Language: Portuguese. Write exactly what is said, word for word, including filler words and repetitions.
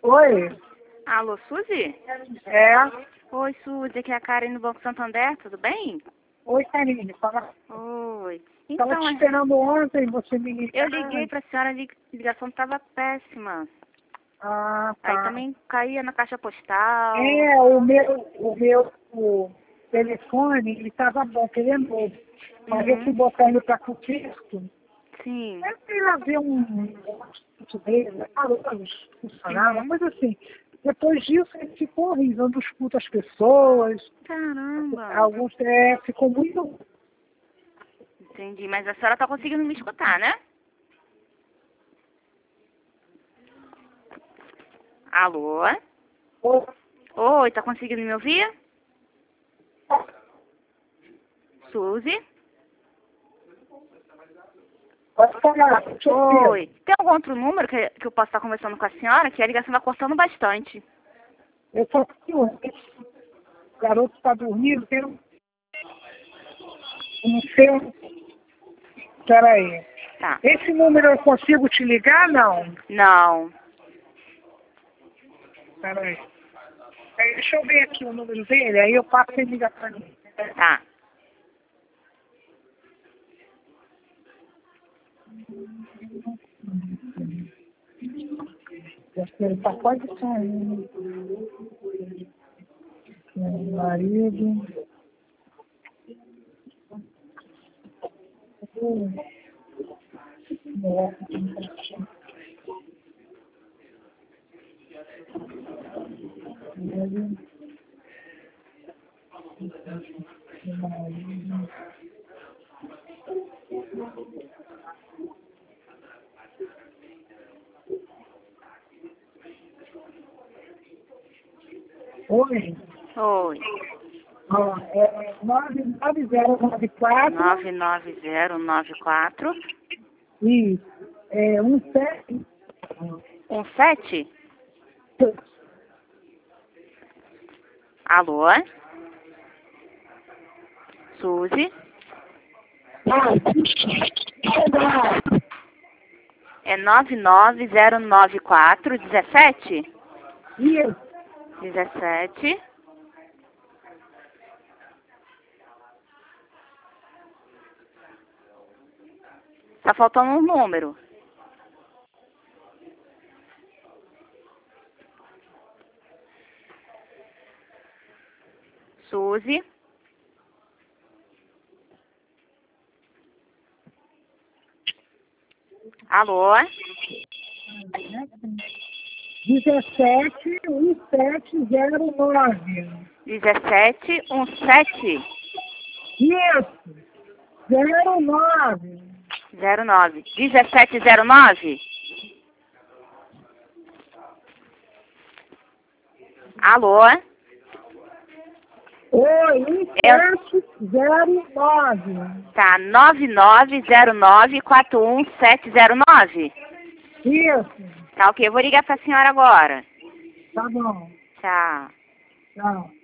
Oi, Alô, Suzy? é. Oi, Suzy, aqui é a Karen do Banco Santander, tudo bem? Oi, Karine. Tava, Oi. tava Então, te é, esperando ontem, você me ligar. eu liguei pra senhora, a ligação estava péssima. Ah, Aí tá. também caía na caixa postal. É, o meu, o meu o telefone, ele tava bom, porque ele é novo. Mas eu fui Uhum. botar ele para conserto. Sim. Eu fui lá ver um negócio dele, parou para funcionar, Uhum. mas assim, depois disso ele ficou horrível, não escuta as pessoas, Caramba. alguns é, ficou muito. Entendi, mas a senhora tá conseguindo me escutar, né? Alô? Oi, tá conseguindo me ouvir? Suzy? Pode falar, deixa eu ver. Oi. Tem algum outro número que, que eu possa estar conversando com a senhora? Que a ligação tá cortando bastante. Eu só tenho esse garoto está dormindo, tem um. Não sei. Peraí. Tá. Esse número eu consigo te ligar, não? Não. Peraí. Aí, deixa eu ver aqui o número dele, aí eu passo e liga pra mim. Tá. Ele tá quase saindo. Meu marido. Hum. Oi. Oi. Ó, é nove nove zero nove quatro. nove nove zero nove quatro. Isso. É um sete. Um sete? Alô? Suzy? É nove nove zero nove quatro dezessete? Isso. Dezessete. Tá faltando um número. Suzy? Alô? dezessete um sete zero nove. Dezessete um sete Isso. Zero nove. zero nove. Dezessete zero nove? Alô? Oi, um sete zero nove. Tá, nove nove zero nove quatro um sete zero nove. Isso. Tá ok, eu vou ligar pra senhora agora. Tá bom. Tchau. Tchau.